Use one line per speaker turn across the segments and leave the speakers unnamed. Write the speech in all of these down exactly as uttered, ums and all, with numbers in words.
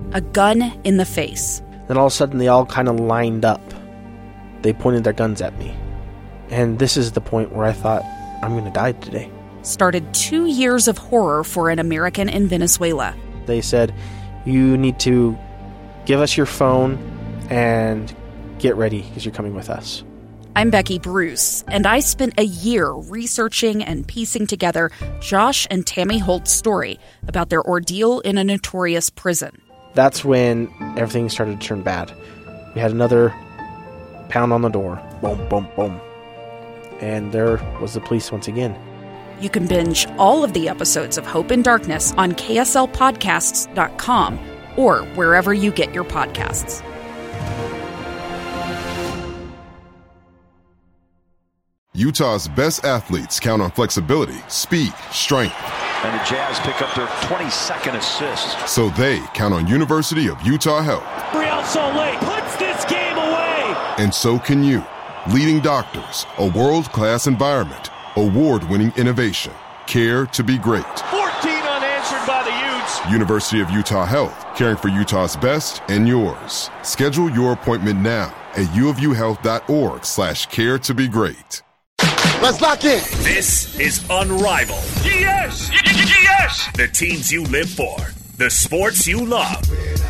a gun in the face.
Then all of a sudden, they all kind of lined up. They pointed their guns at me. And this is the point where I thought, I'm going to die today.
Started two years of horror for an American in Venezuela.
They said, you need to give us your phone and get ready because you're coming with us.
I'm Becky Bruce, and I spent a year researching and piecing together Josh and Tammy Holt's story about their ordeal in a notorious prison.
That's when everything started to turn bad. We had another pound on the door. Boom, boom, boom. And there was the police once again.
You can binge all of the episodes of Hope in Darkness on K S L podcasts dot com or wherever you get your podcasts.
Utah's best athletes count on flexibility, speed, strength.
And the Jazz pick up their twenty-second assist.
So they count on University of Utah Health.
Real Salt Lake puts this game away.
And so can you. Leading doctors, a world-class environment, award-winning innovation, care to be great.
fourteen unanswered by the Utes.
University of Utah Health, caring for Utah's best and yours. Schedule your appointment now at uofuhealth.org slash care to be great.
Let's lock in.
This is Unrivaled.
Yes! Yes!
The teams you live for. The sports you love.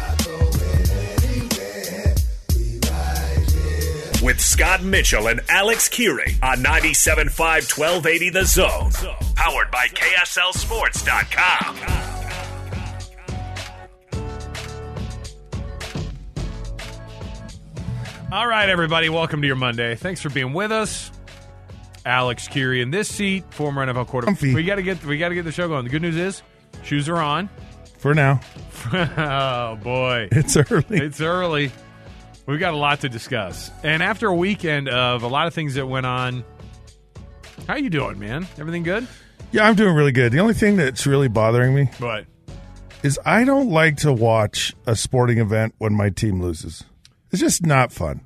With Scott Mitchell and Alex Keary on ninety-seven point five, twelve eighty The Zone. Powered by K S L sports dot com.
All right, everybody. Welcome to your Monday. Thanks for being with us. Alex Keary in this seat, former N F L quarterback. We got to get we got to get the show going. The good news is shoes are on
for now.
Oh boy,
it's early.
It's early. We've got a lot to discuss, and after a weekend of a lot of things that went on, how you doing, man? Everything good?
Yeah, I'm doing really good. The only thing that's really bothering me,
what,
is I don't like to watch a sporting event when my team loses. It's just not fun.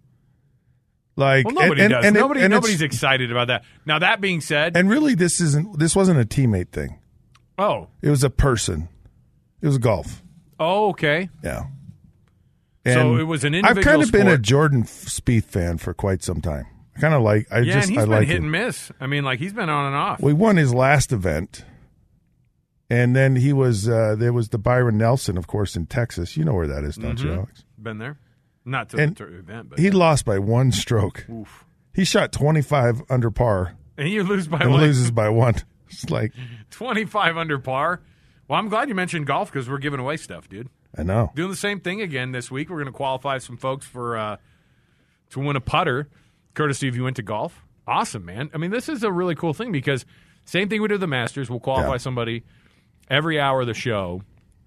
Like,
well, nobody
and,
does.
And,
nobody,
and
nobody's excited about that. Now, that being said,
and really, this isn't. This wasn't a teammate thing.
Oh,
it was a person. It was golf.
Oh, okay.
Yeah.
And so it was an individual
I've kind of
sport.
been a Jordan Spieth fan for quite some time. I kind of like. I
yeah,
just
and he's
I
been
like
hit
him.
and miss. I mean, like he's been on and off.
We won his last event, and then he was. Uh, there was the Byron Nelson, of course, in Texas. You know where that is, don't
mm-hmm.
you, Alex?
Been there. Not to
and
the event, but
he lost by one stroke.
Oof.
He shot twenty-five under par,
and you lose by
and
one.
loses by one. It's like
twenty-five under par. Well, I'm glad you mentioned golf because we're giving away stuff, dude.
I know.
Doing the same thing again this week. We're going to qualify some folks for uh, to win a putter, courtesy of You Into Golf. Awesome, man. I mean, this is a really cool thing because same thing we do with the Masters. We'll qualify
yeah.
somebody every hour of the show,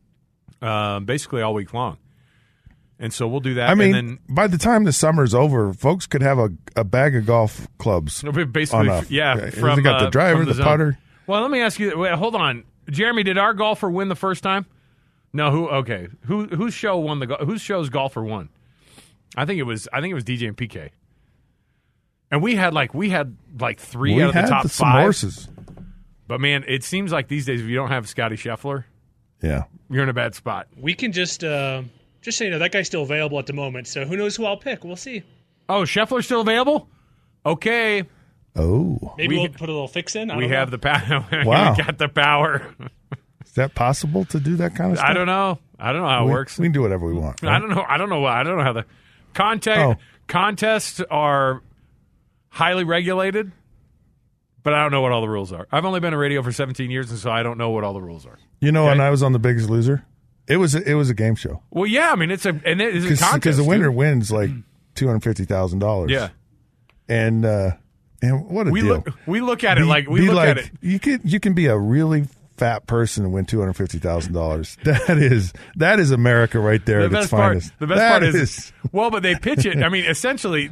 uh, basically all week long. And so we'll do that.
I mean,
and then,
by the time the summer's over, folks could have a, a bag of golf clubs.
Basically,
on a,
yeah.
Okay.
From,
they got the driver,
uh, the,
the putter.
Well, let me ask you. Wait, hold on, Jeremy. Did our golfer win the first time? No. Who? Okay. Who? Whose show won the? Whose show's golfer won? I think it was. I think it was D J and P K. And we had like we had like three
we
out of the
had
top
some
five
horses.
But man, it seems like these days if you don't have Scotty Scheffler,
yeah,
you're in a bad spot.
We can just. Uh... Just so you know, that guy's still available at the moment, so who knows who I'll pick. We'll see.
Oh, Scheffler's still available? Okay.
Oh.
Maybe
we,
we'll put a little fix in. I
we
don't
have
know.
the power.
Wow.
We got the power.
Is that possible to do that kind of stuff?
I don't know. I don't know how
we,
it works.
We can do whatever we want. Right?
I don't know. I don't know. I don't know how the contest,
oh.
contests are highly regulated, but I don't know what all the rules are. I've only been in radio for seventeen years, and so I don't know what all the rules are.
You know,
okay?
when I was on The Biggest Loser, it was a, it was a game show.
Well, yeah, I mean it's a and it is a contest
because the winner
dude.
wins like two hundred fifty thousand dollars.
Yeah,
and uh, and what a
we
deal.
Look, we look at it
be,
like we
be
look
like,
at it.
You can you can be a really fat person and win two hundred fifty thousand dollars. That is that is America right there.
The
at
best
its
part.
finest.
The best
that
part is,
is
well, but they pitch it. I mean, essentially.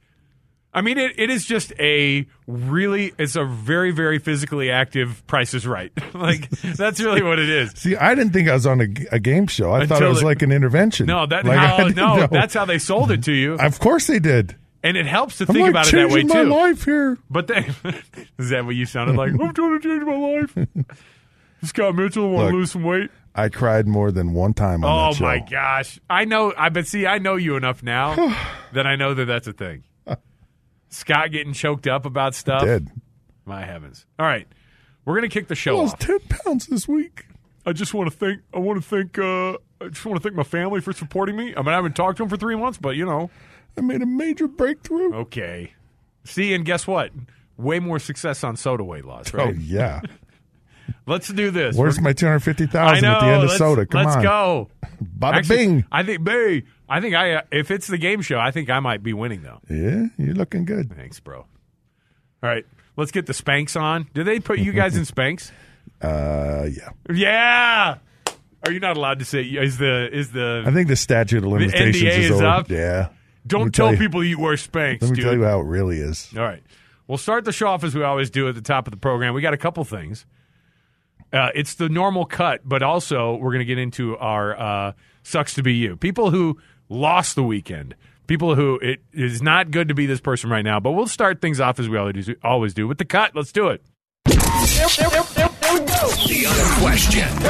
I mean, it, it is just a really, it's a very, very physically active Price is Right. Like, that's really what it is.
See, I didn't think I was on a, a game show. I
Until
thought it was
it,
like an intervention.
No, that
like,
how, no,
know.
that's how they sold it to you.
Of course they did.
And it helps to
I'm
think
like
about it that way,
changing
too.
my life here.
But they, is that what you sounded like? I'm trying to change my life. Scott Mitchell want to lose some weight.
I cried more than one time on
oh
that show.
my gosh. I know. I but see, I know you enough now that I know that that's a thing. Scott getting choked up about stuff.
I did.
My heavens. All right. We're going to kick the show
I lost
off.
ten pounds this week.
I just want to thank I want to thank uh, I just want to thank my family for supporting me. I mean, I haven't talked to them for three months, but you know,
I made a major breakthrough.
Okay. See, and guess what? Way more success on soda weight loss, right?
Oh yeah.
Let's do this.
Where's
We're,
my two hundred fifty thousand at the end of
let's,
soda? Come
let's
on.
Let's go.
Bada
Actually,
bing.
I think, hey, I think I. Uh, if it's the game show, I think I might be winning though.
Yeah, you're looking good.
Thanks, bro. All right, let's get the Spanx on. Did they put you guys in Spanx?
Uh, yeah.
Yeah. Are you not allowed to say? Is the is the?
I think the statute of limitations
the N D A
is,
is
over.
up.
Yeah.
Don't tell, tell you, people you wear Spanx.
Let me
dude.
tell you how it really is.
All right. We'll start the show off as we always do at the top of the program. We got a couple things. Uh, it's the normal cut, but also we're going to get into our uh, sucks to be you. People who lost the weekend. People who it is not good to be this person right now. But we'll start things off as we always do, always do with the cut. Let's do it.
There, there, there, there we go. The unquestioned,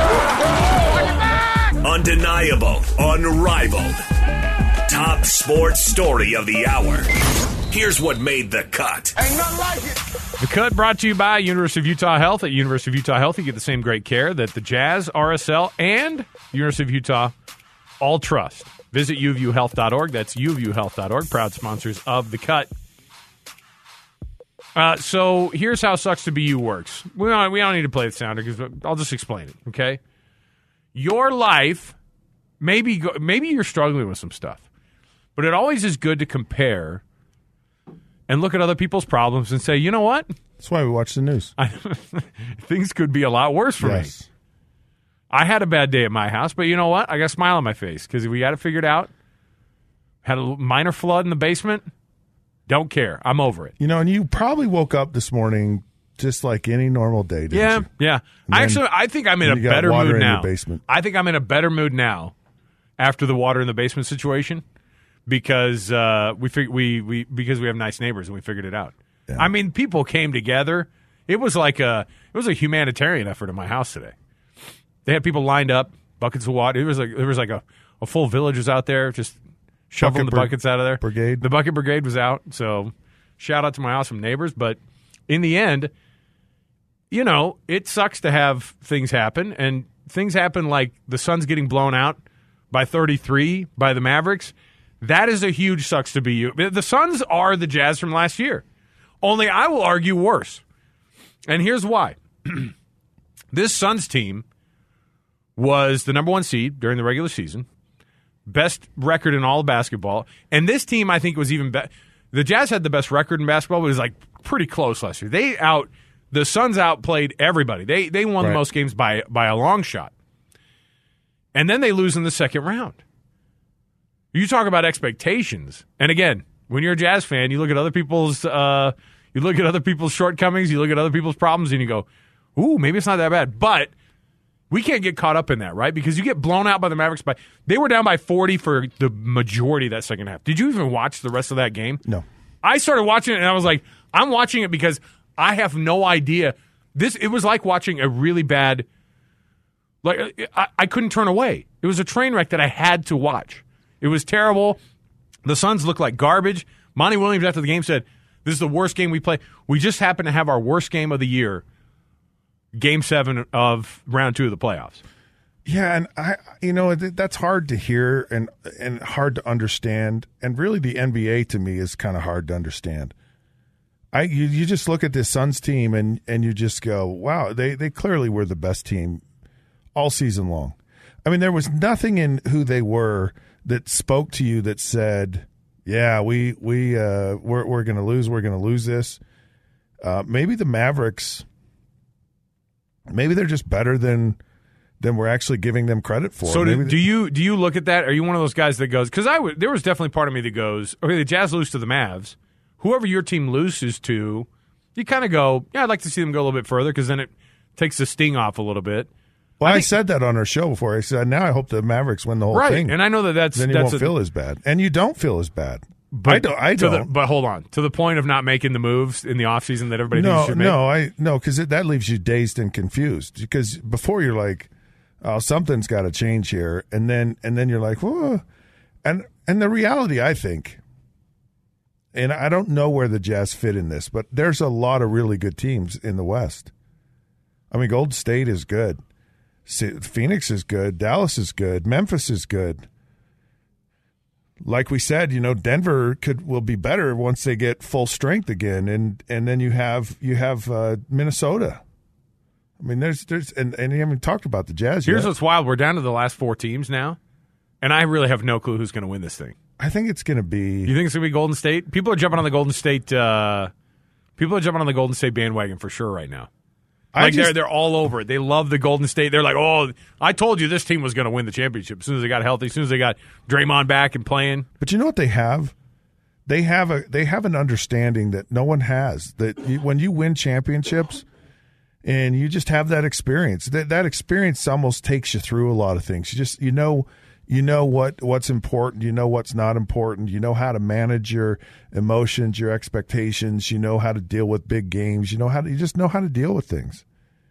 undeniable, unrivaled, top sports story of the hour. Here's what made the cut.
Ain't nothing like it.
The cut brought to you by University of Utah Health. At University of Utah Health, you get the same great care that the Jazz, R S L, and University of Utah all trust. Visit u of u health dot org. That's u of u health dot org, proud sponsors of the cut. Uh, so here's how Sucks to Be You works. We don't, we don't need to play the sounder because I'll just explain it, okay? Your life, maybe go, maybe you're struggling with some stuff, but it always is good to compare and look at other people's problems and say, you know what?
That's why we watch the news.
I, things could be a lot worse for
yes.
me. I had a bad day at my house, but you know what? I got a smile on my face because we got it figured out. Had a minor flood in the basement. Don't care. I'm over it.
You know, and you probably woke up this morning just like any normal day, didn't
yeah,
you?
Yeah, yeah. Actually, I think I'm in a better mood now.
Basement.
I think I'm in a better mood now after the water in the basement situation because uh, we, fig- we we because we have nice neighbors and we figured it out. Yeah. I mean, people came together. It was like a it was a humanitarian effort in my house today. They had people lined up, buckets of water. It was like there was like a, a full village was out there just shoveling
bucket
the buckets out of there.
Brigade.
The bucket brigade was out. So shout out to my awesome neighbors. But in the end, you know, it sucks to have things happen. And things happen like the Suns getting blown out by thirty-three by the Mavericks. That is a huge sucks to be you. The Suns are the Jazz from last year. Only I will argue worse. And here's why. This Suns team was the number one seed during the regular season. Best record in all of basketball. And this team, I think, was even better. The Jazz had the best record in basketball, but it was like pretty close last year. They out the Suns outplayed everybody. They they won
right.
the most games by by a long shot. And then they lose in the second round. You talk about expectations. And again, when you're a Jazz fan, you look at other people's uh, you look at other people's shortcomings, you look at other people's problems, and you go, "Ooh, maybe it's not that bad." But we can't get caught up in that, right? Because you get blown out by the Mavericks by they were down by forty for the majority of that second half. Did you even watch the rest of that game?
No.
I started watching it and I was like, I'm watching it because I have no idea. This it was like watching a really bad like I, I couldn't turn away. It was a train wreck that I had to watch. It was terrible. The Suns looked like garbage. Monty Williams after the game said, "This is the worst game we play. We just happen to have our worst game of the year." Game seven of round two of the playoffs.
Yeah, and I, you know, that's hard to hear and and hard to understand. And really, the N B A to me is kind of hard to understand. I you, you just look at this Suns team and and you just go, wow, they they clearly were the best team all season long. I mean, there was nothing in who they were that spoke to you that said, yeah, we we uh, we're we're going to lose, we're going to lose this. Uh, maybe the Mavericks. Maybe they're just better than than we're actually giving them credit for.
So do,
Maybe
do you do you look at that? Are you one of those guys that goes? Because I w- there was definitely part of me that goes, okay, the Jazz lose to the Mavs. Whoever your team loses to, you kind of go, yeah, I'd like to see them go a little bit further because then it takes the sting off a little bit.
Well, I,
I think,
said that on our show before. I said, now I hope the Mavericks win the whole
right,
thing.
And I know that that's
then you
that's
won't
a,
feel as bad, and you don't feel as bad.
But
I don't. I
to
don't.
The, but hold on, to the point of not making the moves in the offseason that everybody
no,
thinks you should make.
no, I no, because that leaves you dazed and confused. Because before you're like, oh, something's got to change here, and then and then you're like, whoa, and and the reality, I think, and I don't know where the Jazz fit in this, but there's a lot of really good teams in the West. I mean, Golden State is good, Phoenix is good, Dallas is good, Memphis is good. Like we said, you know, Denver could will be better once they get full strength again, and and then you have you have uh, Minnesota. I mean, there's there's and, and you haven't talked about the Jazz yet.
Here's what's wild: we're down to the last four teams now, and I really have no clue who's going to win this thing.
I think it's going to be.
You think it's going to be Golden State? People are jumping on the Golden State. Uh, people are jumping on the Golden State bandwagon for sure right now.
I
Like
just,
they're they're all over it. They love the Golden State. They're like, oh, I told you this team was going to win the championship as soon as they got healthy, as soon as they got Draymond back and playing.
But you know what they have? They have a they have an understanding that no one has. That you, when you win championships, and you just have that experience, that that experience almost takes you through a lot of things. You just you know you know what what's important. You know what's not important. You know how to manage your emotions, your expectations. You know how to deal with big games. You know how to, you just know how to deal with things.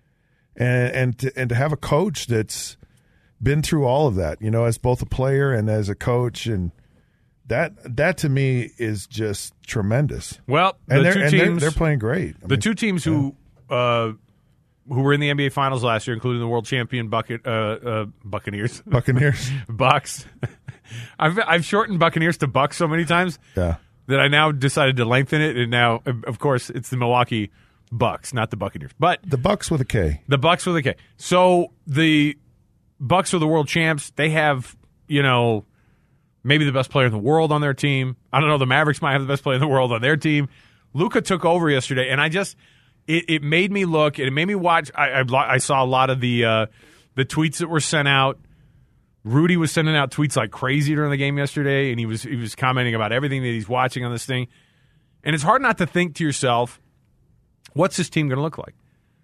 And and to, and to have a coach that's been through all of that, you know, as both a player and as a coach, and that that to me is just tremendous.
Well, the
and they're,
two
and
teams
they're, they're playing great. I
the
mean,
two teams who uh, who were in the N B A Finals last year, including the world champion Bucket uh, uh, Buccaneers,
Buccaneers,
Bucks. I've I've shortened Buccaneers to Bucks so many times
yeah.
that I now decided to lengthen it, and now, of course, it's the Milwaukee Bucks, not the Buccaneers, but
the Bucks with a K.
The Bucks with a K. So the Bucks are the world champs. They have, you know, maybe the best player in the world on their team. I don't know. The Mavericks might have the best player in the world on their team. Luka took over yesterday, and I just it, it made me look and it made me watch. I, I, I saw a lot of the uh, the tweets that were sent out. Rudy was sending out tweets like crazy during the game yesterday, and he was he was commenting about everything that he's watching on this thing. And it's hard not to think to yourself, what's this team going to look like?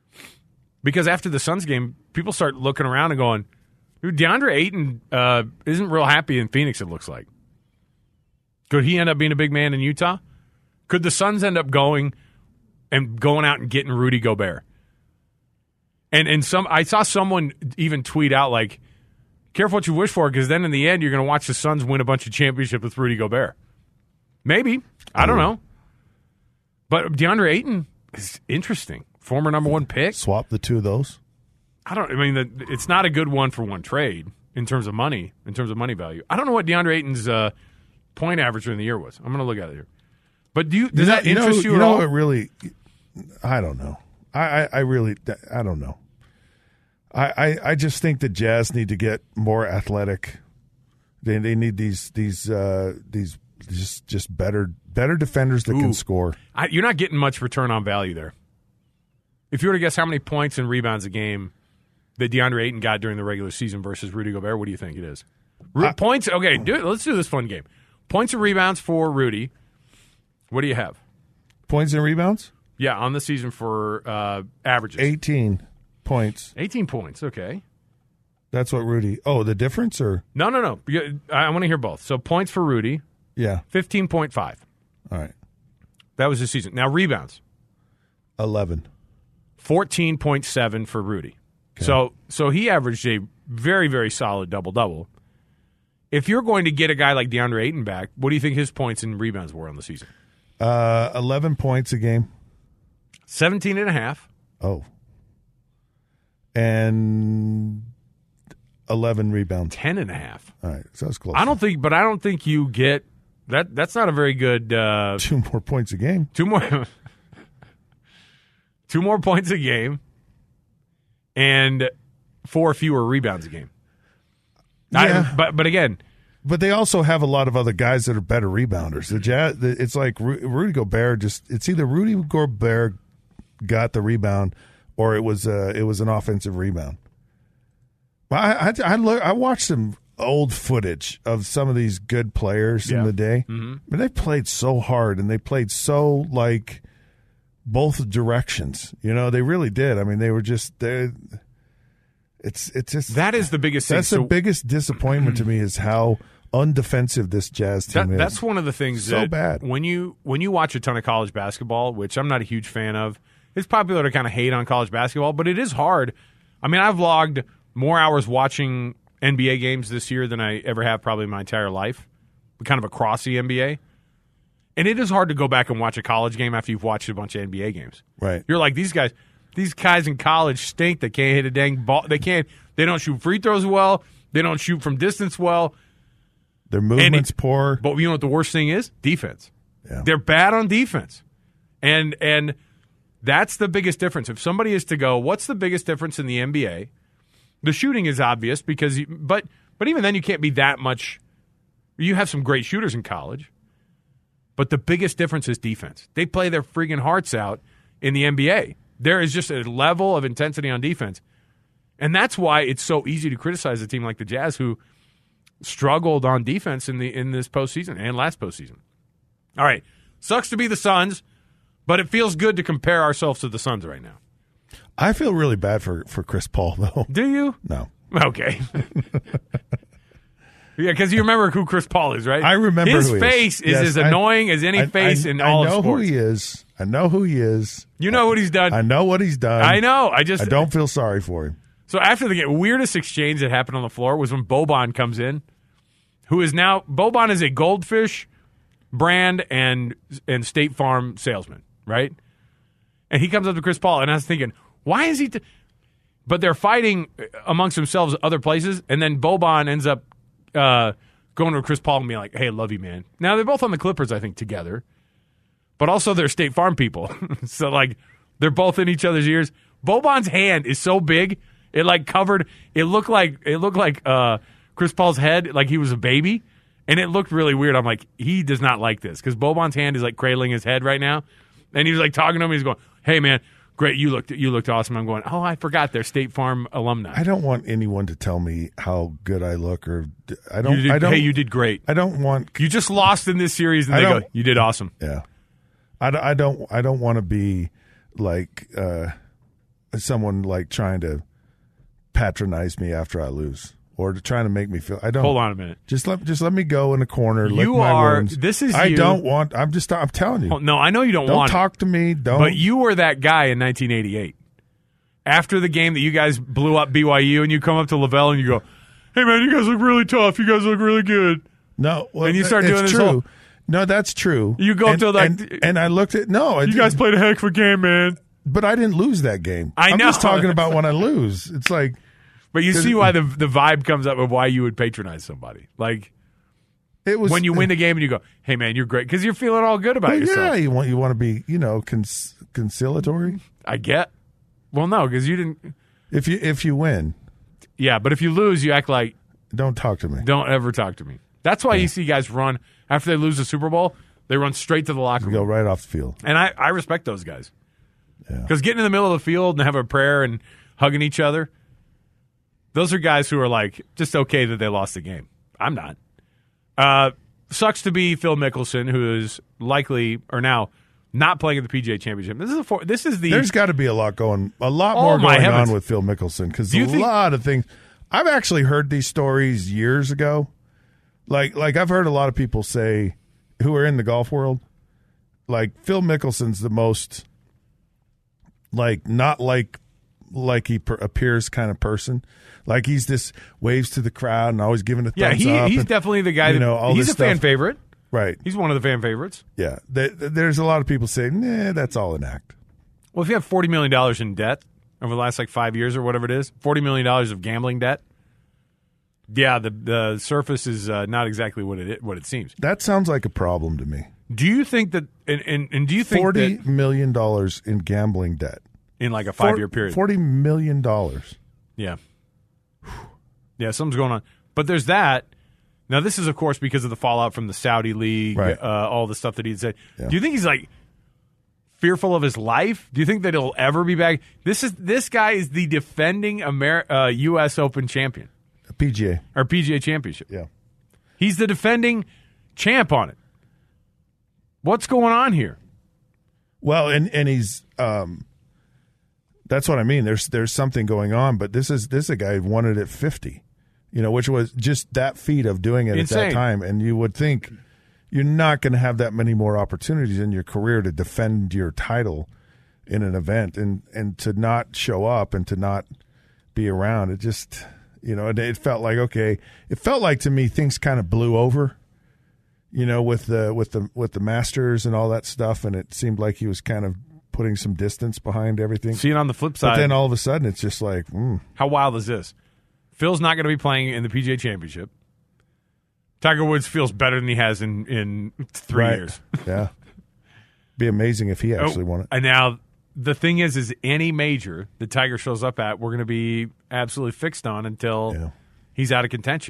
Because after the Suns game, people start looking around and going, dude, DeAndre Ayton uh, isn't real happy in Phoenix, it looks like. Could he end up being a big man in Utah? Could the Suns end up going and going out and getting Rudy Gobert? And and some I saw someone even tweet out, like, careful what you wish for, because then in the end, you're going to watch the Suns win a bunch of championships with Rudy Gobert. Maybe. I don't know. But DeAndre Ayton is interesting. Former number one pick.
Swap the two of those.
I don't. I mean, the, it's not a good one for one trade in terms of money, in terms of money value. I don't know what DeAndre Ayton's uh, point average during the year was. I'm going to look at it here. But do you? Does
you know,
that interest you,
you,
you
know,
at
you
all?
know what really? I don't know. I, I, I really I don't know. I, I, I just think the Jazz need to get more athletic. They they need these these uh, these just just better better defenders that
Ooh.
can score.
I, you're not getting much return on value there. If you were to guess how many points and rebounds a game that DeAndre Ayton got during the regular season versus Rudy Gobert, what do you think it is? Ru-
I,
points. Okay, do it. Let's do this fun game. Points and rebounds for Rudy. What do you have?
Points and rebounds?
Yeah, on the season for uh, averages.
eighteen points.
eighteen points, okay.
That's what Rudy. Oh, the difference or?
No, no, no. I want to hear both. So points for Rudy,
Yeah.
fifteen point five.
All right.
That was his season. Now rebounds,
eleven.
fourteen point seven for Rudy.
Okay.
So so he averaged a very, very solid double-double. If you're going to get a guy like DeAndre Ayton back, what do you think his points and rebounds were on the season?
Uh, eleven points a game.
seventeen and a half.
Oh. And eleven rebounds.
ten and a half.
All right. So that's close.
I don't think, but I don't think you get that. That's not a very good. Uh,
Two more points a game.
two more. two more points a game, and four fewer rebounds a game.
Yeah.
I, but but again,
But they also have a lot of other guys that are better rebounders. The Jazz, the, it's like Ru- Rudy Gobert. Just it's either Rudy Gobert got the rebound, or it was uh, it was an offensive rebound. But I I I, look, I watched some old footage of some of these good players
Yeah.
in the day.
Mm-hmm.
I mean, they played so hard and they played so like both directions. You know, they really did. I mean, they were just they. It's it's just
that is the biggest thing.
that's
So
the biggest disappointment to me is how undefensive this Jazz team
that,
is.
that's one of the things
So
that
bad.
when you when you watch a ton of college basketball, which I'm not a huge fan of. It's popular to kind of hate on college basketball, but it is hard. I mean, I've logged more hours watching N B A games this year than I ever have probably in my entire life, kind of across the N B A. And it is hard to go back and watch a college game after you've watched a bunch of N B A games.
Right.
You're like, these guys, these guys in college stink. They can't hit a dang ball. They can't. They don't shoot free throws well. They don't shoot from distance well.
Their movement's
it,
poor.
But you know what the worst thing is? Defense.
Yeah.
They're bad on defense. And and that's the biggest difference. If somebody is to go, what's the biggest difference in the N B A? The shooting is obvious because, you, but but even then you can't be that much. You have some great shooters in college, but the biggest difference is defense. They play their freaking hearts out in the N B A. There is just a level of intensity on defense, and that's why it's so easy to criticize a team like the Jazz who struggled on defense in the in this postseason and last postseason. All right, sucks to be the Suns, but it feels good to compare ourselves to the Suns right now.
I feel really bad for, for Chris Paul, though.
Do you?
No.
Okay. Yeah, because you remember who Chris Paul is, right?
I remember
His
who he
face
is,
is
yes,
as
I,
annoying as any
I,
face
I,
in
I
all of
know
sports.
who he is. I know who he is.
You know what he's done.
I know what he's done.
I know. I just
I don't feel sorry for him.
So after the game, weirdest exchange that happened on the floor was when Boban comes in, who is now Boban is a Goldfish brand and and State Farm salesman, right? And he comes up to Chris Paul, and I was thinking, why is he? T-? But they're fighting amongst themselves other places, and then Boban ends up uh, going to Chris Paul and being like, "Hey, I love you, man." Now they're both on the Clippers, I think, together, but also they're State Farm people, so like they're both in each other's ears. Boban's hand is so big, it like covered. It looked like it looked like uh, Chris Paul's head, like he was a baby, and it looked really weird. I'm like, he does not like this because Boban's hand is like cradling his head right now, and he was like talking to him. He's going, "Hey, man. Great, you looked you looked awesome." I'm going, oh, I forgot they're State Farm alumni.
I don't want anyone to tell me how good I look, or I don't.
You did,
I don't
hey, you did great.
I don't want.
You just lost in this series, and
I
they
don't-
go, you did awesome.
Yeah, I, don't- I don't. I don't want to be like uh, someone like trying to patronize me after I lose, or to trying to make me feel. I don't.
Hold on a minute.
Just let just let me go in a corner. lick
You
my
are.
wounds.
This is.
I
you.
don't want. I'm just. I'm telling you.
Oh, no, I know you don't,
Don't
want.
talk
it,
to me. Don't.
But you were that guy in nineteen eighty-eight. After the game that you guys blew up B Y U, and you come up to Lavelle and you go, "Hey man, you guys look really tough. You guys look really good."
No, well,
and you start
it's
doing this
true.
whole-
No, that's true.
You go up
and,
to like,
and, and I looked at no. I
you
didn't-
guys played a heck of a game, man.
but I didn't lose that game.
I
I'm
know.
just talking about when I lose. It's like,
But you see why the the vibe comes up of why you would patronize somebody. Like
it was
when you win the game and you go, "Hey man, you're great," because you're feeling all good about
well,
yourself.
yeah, you want you want to be you know cons- conciliatory.
I get. Well, no, because you didn't.
If you if you win,
Yeah, but if you lose, you act like
don't talk to me.
don't ever talk to me. That's why you see guys run after they lose the Super Bowl. They run straight to the locker
You
room.
go right off the field.
And I, I respect those guys.
Yeah.
Because getting in the middle of the field and having a prayer and hugging each other, those are guys who are like, just okay that they lost the game. I'm not. Uh, sucks to be Phil Mickelson, who is likely, or now, not playing at the P G A Championship. This is a four, this is the
There's got to be a lot going, a lot
Oh,
more
my
going
heavens.
on with Phil Mickelson because
Do
a
you think-
lot of things. I've actually heard these stories years ago. Like, like I've heard a lot of people say who are in the golf world, like Phil Mickelson's the most, like not like like he per- appears kind of person. Like he's this waves to the crowd and always giving a
yeah.
thumbs
He,
up.
he's
and,
definitely the guy.
you
that,
know, all
he's
this
a fan
stuff.
favorite.
Right.
He's one of the fan favorites.
Yeah. There- There's a lot of people saying, nah, that's all an act.
Well, if you have forty million dollars in debt over the last like five years or whatever it is, forty million dollars of gambling debt. Yeah, the the surface is uh, not exactly what it what it seems.
That sounds like a problem to me.
Do you think that and, and, and do you think
Forty
that
million dollars in gambling debt
in like a five year period?
Forty million dollars.
Yeah. Yeah, something's going on. But there's that. Now, this is, of course, because of the fallout from the Saudi League,
Right.
uh, all the stuff that he'd said.
Yeah.
Do you think he's, like, fearful of his life? Do you think that he'll ever be back? This is this guy is the defending Amer- uh, U S Open champion.
P G A.
Or P G A championship.
Yeah.
He's the defending champ on it. What's going on here?
Well, and and he's um, that's what I mean. There's there's something going on, but this is this is a guy who won it at fifty, you know, which was just that feat of doing it
Insane.
at that time. And you would think you're not going to have that many more opportunities in your career to defend your title in an event, and and to not show up and to not be around. It just, you know, it, it felt like, okay, it felt like to me things kind of blew over, you know, with the with the with the Masters and all that stuff, and it seemed like he was kind of putting some distance behind everything.
See it on the flip side.
But then all of a sudden, it's just like, mm.
How wild is this? Phil's not going to be playing in the P G A Championship. Tiger Woods feels better than he has in, in three
right.
years.
Yeah. Be amazing if he actually
oh,
won it.
And now, the thing is, is any major that Tiger shows up at, we're going to be absolutely fixed on until yeah. he's out of contention.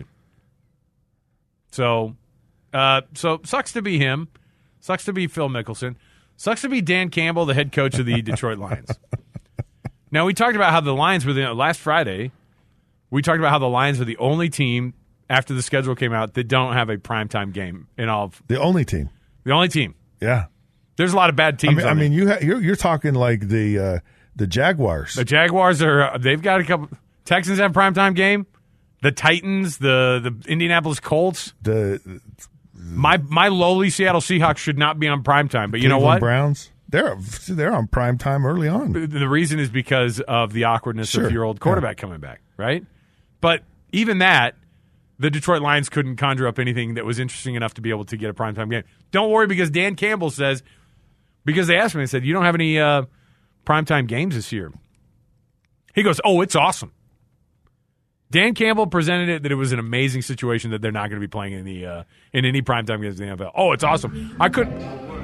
So, uh, so sucks to be him. Sucks to be Phil Mickelson. Sucks to be Dan Campbell, the head coach of the Detroit Lions. Now, we talked about how the Lions were the last Friday. We talked about how the Lions are the only team after the schedule came out that don't have a primetime game in all of
the only team.
The only team.
Yeah.
There's a lot of bad teams.
I mean, I mean you ha- you're you're talking like the uh, the Jaguars.
The Jaguars are they've got a couple. Texans have a primetime game. The Titans, the the Indianapolis Colts.
The
my my lowly Seattle Seahawks should not be on primetime, but you
Cleveland
know what?
Browns. They're they're on primetime early on.
The reason is because of the awkwardness
sure.
of your old quarterback yeah. coming back, right? But even that, the Detroit Lions couldn't conjure up anything that was interesting enough to be able to get a primetime game. Don't worry, because Dan Campbell says, because they asked me, they said, you don't have any uh, primetime games this year. He goes, oh, it's awesome. Dan Campbell presented it that it was an amazing situation that they're not going to be playing in the uh, in any primetime games in the N F L. Oh, it's awesome. I couldn't.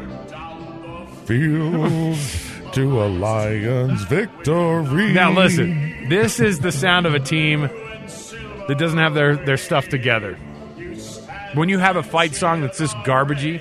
Field to a Lions victory.
Now listen, this is the sound of a team that doesn't have their, their stuff together. When you have a fight song that's this garbagey,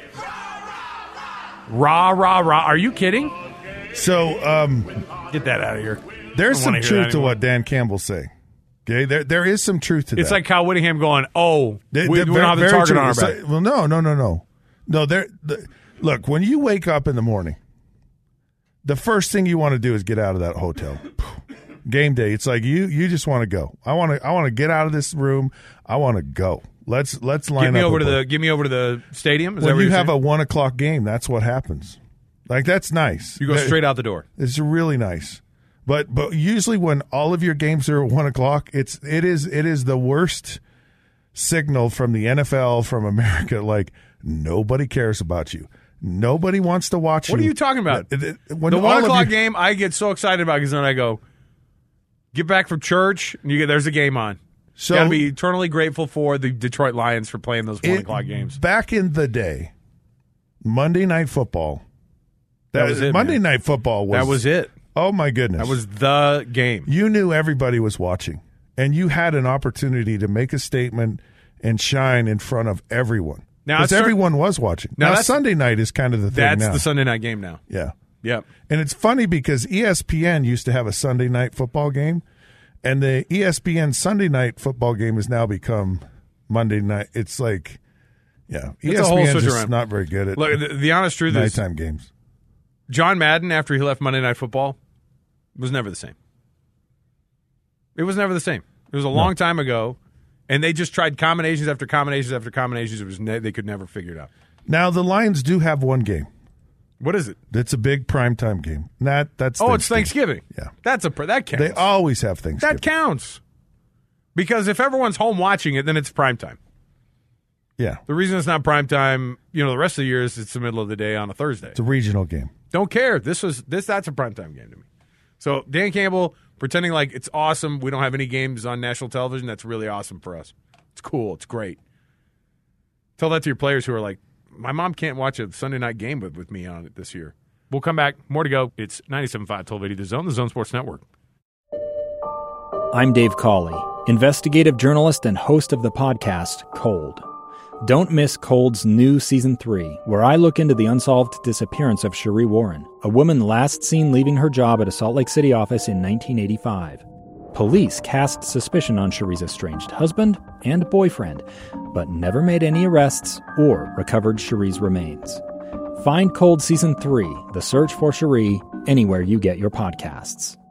rah, rah, rah. Are you kidding?
So, um,
get that out of here.
There's some truth to what Dan Campbell's saying. Okay, there there is some truth to
it's
that.
It's like Kyle Whittingham going, "Oh,
they,
we, we don't have the target
true.
on our
it's
back."
Like, well, no, no, no, no, no. There, the, look, when you wake up in the morning, the first thing you want to do is get out of that hotel. Game day. It's like you you just want to go. I want to I want to get out of this room. I want to go. Let's let's line
give me
up
over to
play.
the give me over to the stadium. Is
when
that what
you
you're
have
saying?
a one o'clock game, that's what happens. Like that's nice.
You go
that,
straight out the door.
It's really nice. But but usually when all of your games are at one o'clock, it's it is it is the worst signal from the N F L, from America. Like nobody cares about you. Nobody wants to watch
what
you.
What are you talking about?
When
the one o'clock
your,
game, I get so excited about because then I go get back from church and you get there's a game on.
So
got to be eternally grateful for the Detroit Lions for playing those one
it,
o'clock games.
Back in the day, Monday Night Football. That,
that was it.
Monday
man.
Night Football was
that was it.
Oh my goodness,
that was the game.
You knew everybody was watching, and you had an opportunity to make a statement and shine in front of everyone.
Now,
because everyone was watching.
Now,
now Sunday night is kind of the thing.
That's
now.
the Sunday night game now.
Yeah,
yep.
And it's funny because E S P N used to have a Sunday night football game, and the E S P N Sunday night football game has now become Monday night. It's like, yeah,
it's
E S P N is
just
not very good at
Look, the, the honest truth
nighttime
is
nighttime games.
John Madden, after he left Monday Night Football, was never the same. It was never the same. It was a long no. time ago, and they just tried combinations after combinations after combinations. It was ne- they could never figure it out.
Now the Lions do have one game.
What is it?
It's a big primetime game. That that's
oh, it's Thanksgiving.
Yeah,
that's a that counts.
They always have Thanksgiving.
That counts because if everyone's home watching it, then it's primetime.
Yeah.
The reason it's not primetime, you know, the rest of the year is it's the middle of the day on a Thursday.
It's a regional game.
Don't care. This was this. That's a primetime game to me. So Dan Campbell pretending like it's awesome. We don't have any games on national television. That's really awesome for us. It's cool. It's great. Tell that to your players who are like, my mom can't watch a Sunday night game with, with me on it this year. We'll come back. More to go. It's ninety-seven point five, twelve eighty The Zone, the Zone Sports Network.
I'm Dave Cawley, investigative journalist and host of the podcast Cold. Don't miss Cold's new Season three, where I look into the unsolved disappearance of Cherie Warren, a woman last seen leaving her job at a Salt Lake City office in nineteen eighty-five. Police cast suspicion on Cherie's estranged husband and boyfriend, but never made any arrests or recovered Cherie's remains. Find Cold Season three, The Search for Cherie, anywhere you get your podcasts.